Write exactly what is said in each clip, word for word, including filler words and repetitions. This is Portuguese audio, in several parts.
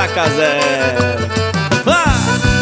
estaca zero. Ah!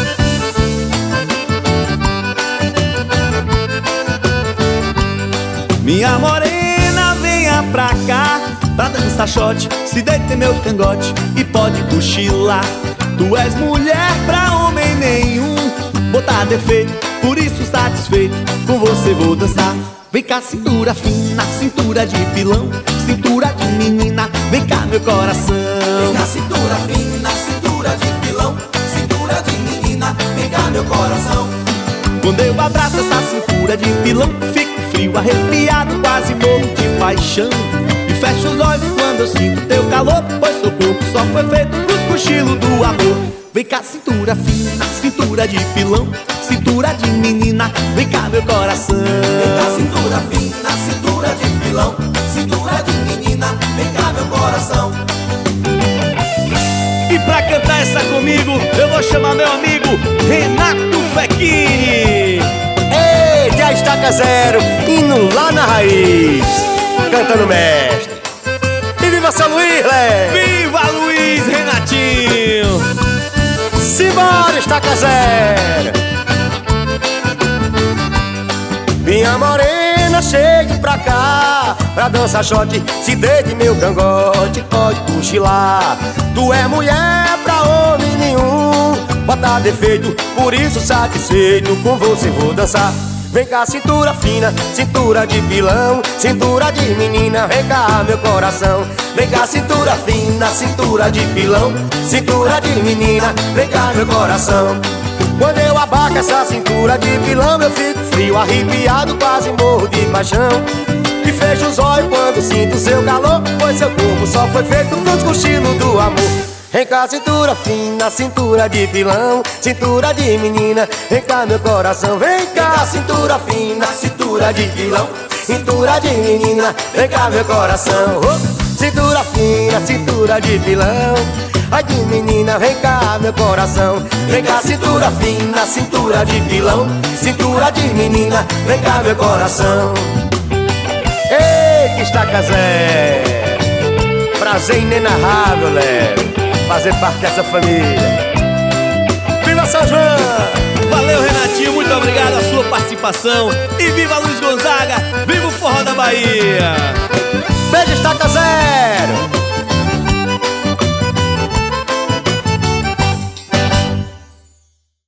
Minha morena, venha pra cá, pra dançar shot, se deita em meu cangote e pode cochilar. Tu és mulher pra homem nenhum, botar defeito, por isso satisfeito, com você vou dançar. Vem cá, cintura fina, cintura de pilão, cintura de menina, vem cá meu coração. Vem cá, cintura fina, cintura de pilão, cintura de menina, vem cá meu coração. Quando eu abraço essa cintura de pilão, fico frio, arrepiado, quase morro de paixão. E fecho os olhos quando eu sinto teu calor, pois seu corpo só foi feito pros cochilos do amor. Vem cá, cintura fina, cintura de pilão, cintura de menina, vem cá meu coração. Vem cá, cintura fina, cintura de pilão, cintura de menina, vem cá meu coração. E pra cantar essa comigo, eu vou chamar meu amigo Renato Fecchini. Ei, já estaca zero, indo lá na raiz, cantando mestre. E viva São Luís, Lé! Viva Luiz, Renatinho! Simbora, estaca zero! Minha morena, chegue pra cá, pra dançar shot, se deite meu cangote, pode cochilar. Tu é mulher pra homem nenhum, bota defeito, por isso satisfeito, com você vou dançar. Vem cá, cintura fina, cintura de pilão, cintura de menina, vem cá meu coração. Vem cá, cintura fina, cintura de pilão, cintura de menina, vem cá meu coração. Quando eu abaco essa cintura de pilão, eu fico frio, arrepiado, quase morro de paixão. E fecho os olhos quando sinto seu calor, pois seu corpo só foi feito pros cochilos do amor. Vem cá, cintura fina, cintura de pilão, cintura de menina, vem cá meu coração. Vem cá, cintura fina, cintura de pilão, cintura de menina, vem cá meu coração. Oh, cintura fina, cintura de pilão, ai de menina, vem cá meu coração. Vem cá, cintura fina, cintura de pilão, cintura de menina, vem cá meu coração. Ei, que estaca zero, prazer inenarrável, Léo, fazer parte dessa família. Viva São João! Valeu, Renatinho, muito obrigado a sua participação. E viva Luiz Gonzaga, viva o forró da Bahia! Beijo, estaca zero!